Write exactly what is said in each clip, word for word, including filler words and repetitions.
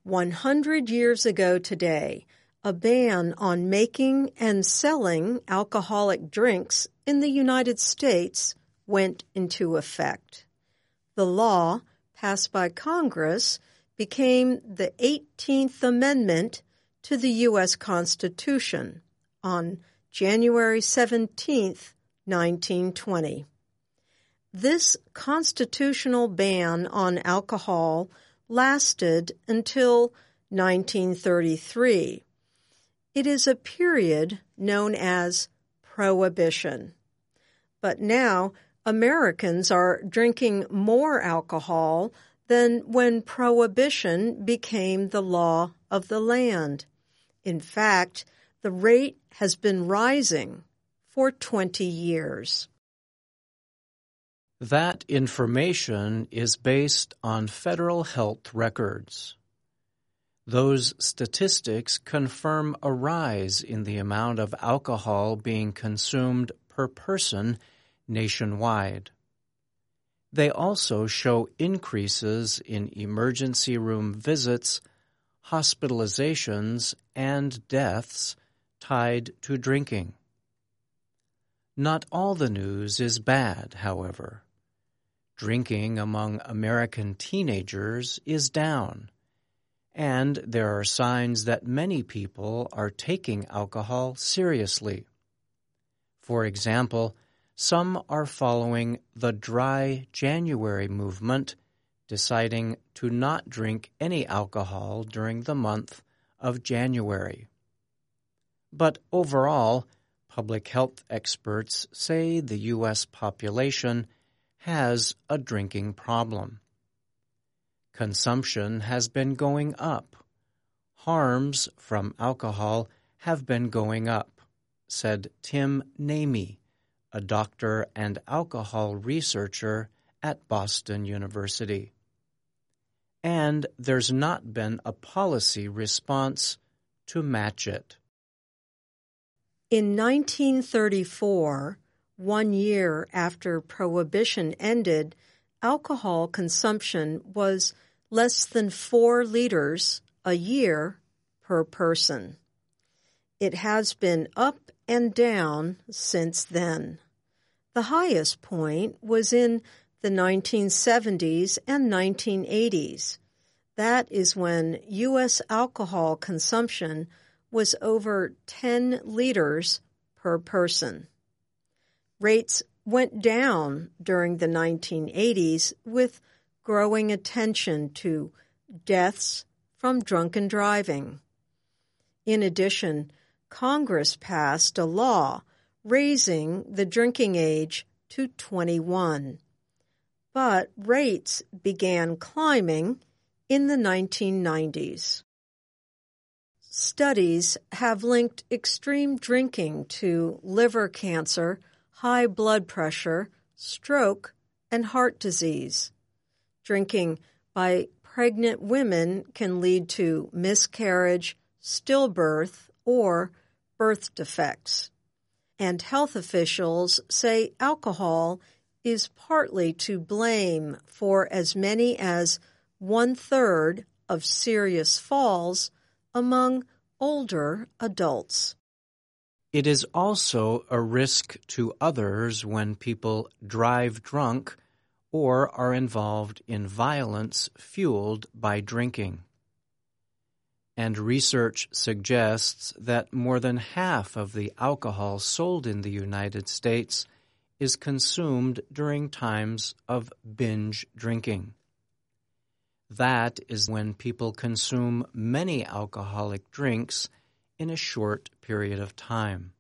one hundred years ago today, a ban on making and selling alcoholic drinks in the United States went into effect. The law, passed by Congress, became the eighteenth Amendment to the U S Constitution on January seventeenth, nineteen twenty. This constitutional ban on alcohol lasted until nineteen thirty-three. It is a period known as Prohibition. But now Americans are drinking more alcohol than when Prohibition became the law of the land. In fact, the rate has been rising for twenty years. That information is based on federal health records. Those statistics confirm a rise in the amount of alcohol being consumed per person nationwide. They also show increases in emergency room visits, hospitalizations, and deaths tied to drinking. Not all the news is bad, however. Drinking among American teenagers is down, and there are signs that many people are taking alcohol seriously. For example, some are following the Dry January movement, deciding to not drink any alcohol during the month of January. But overall, public health experts say the U S population has a drinking problem. Consumption has been going up. Harms from alcohol have been going up, said Tim Namey, a doctor and alcohol researcher at Boston University. And there's not been a policy response to match it. In nineteen thirty-four, one year after Prohibition ended, alcohol consumption was less than four liters a year per person. It has been up and down since then. The highest point was in the nineteen seventies and nineteen eighties. That is when U S alcohol consumption was over ten liters per person. Rates went down during the nineteen eighties with growing attention to deaths from drunken driving. In addition, Congress passed a law raising the drinking age to twenty-one. But rates began climbing in the nineteen nineties. Studies have linked extreme drinking to liver cancer, high blood pressure, stroke, and heart disease. Drinking by pregnant women can lead to miscarriage, stillbirth, or birth defects. And health officials say alcohol is partly to blame for as many as one-third of serious falls among older adults. It is also a risk to others when people drive drunk or are involved in violence fueled by drinking. And research suggests that more than half of the alcohol sold in the United States is consumed during times of binge drinking. That is when people consume many alcoholic drinks in a short period of time.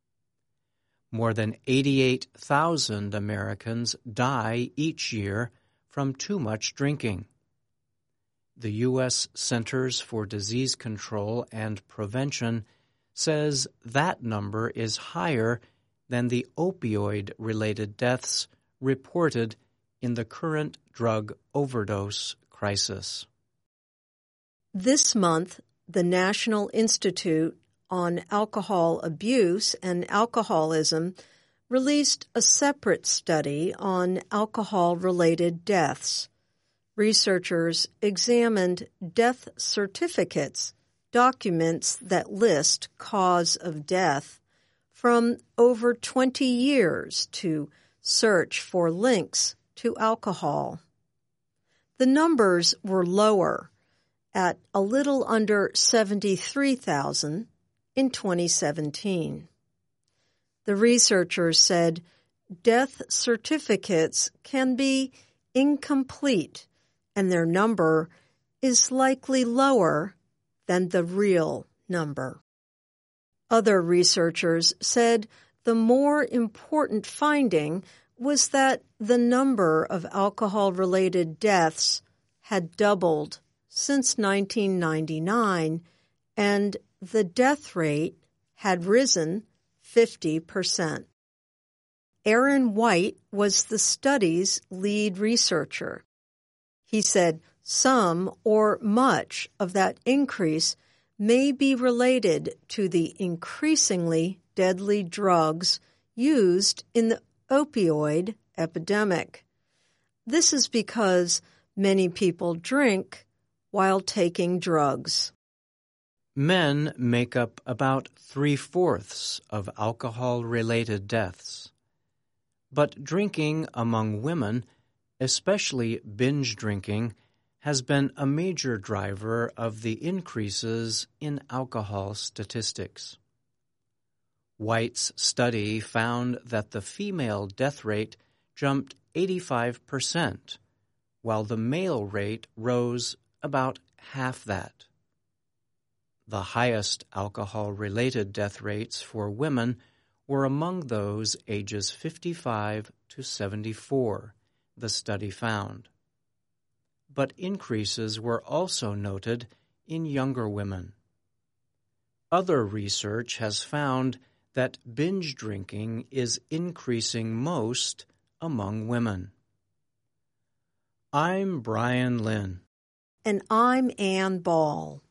More than eighty-eight thousand Americans die each year from too much drinking. The U S Centers for Disease Control and Prevention says that number is higher than the opioid-related deaths reported in the current drug overdose crisis. This month, the National Institute on Alcohol Abuse and Alcoholism released a separate study on alcohol-related deaths. researchers examined death certificates, documents that list cause of death, from over twenty years to search for links to alcohol. The numbers were lower, at a little under seventy-three thousand in twenty seventeen. The researchers said death certificates can be incomplete, and their number is likely lower than the real number. Other researchers said the more important finding was that the number of alcohol-related deaths had doubled since nineteen ninety-nine, and the death rate had risen fifty percent. Aaron White was the study's lead researcher. He said some or much of that increase may be related to the increasingly deadly drugs used in the opioid epidemic. This is because many people drink while taking drugs. Men make up about three-fourths of alcohol-related deaths. But drinking among women, especially binge drinking, has been a major driver of the increases in alcohol statistics. White's study found that the female death rate jumped eighty-five percent, while the male rate rose about half that. The highest alcohol-related death rates for women were among those ages fifty-five to seventy-four, the study found. But increases were also noted in younger women. Other research has found that binge drinking is increasing most among women. I'm Brian Lynn. And I'm Ann Ball.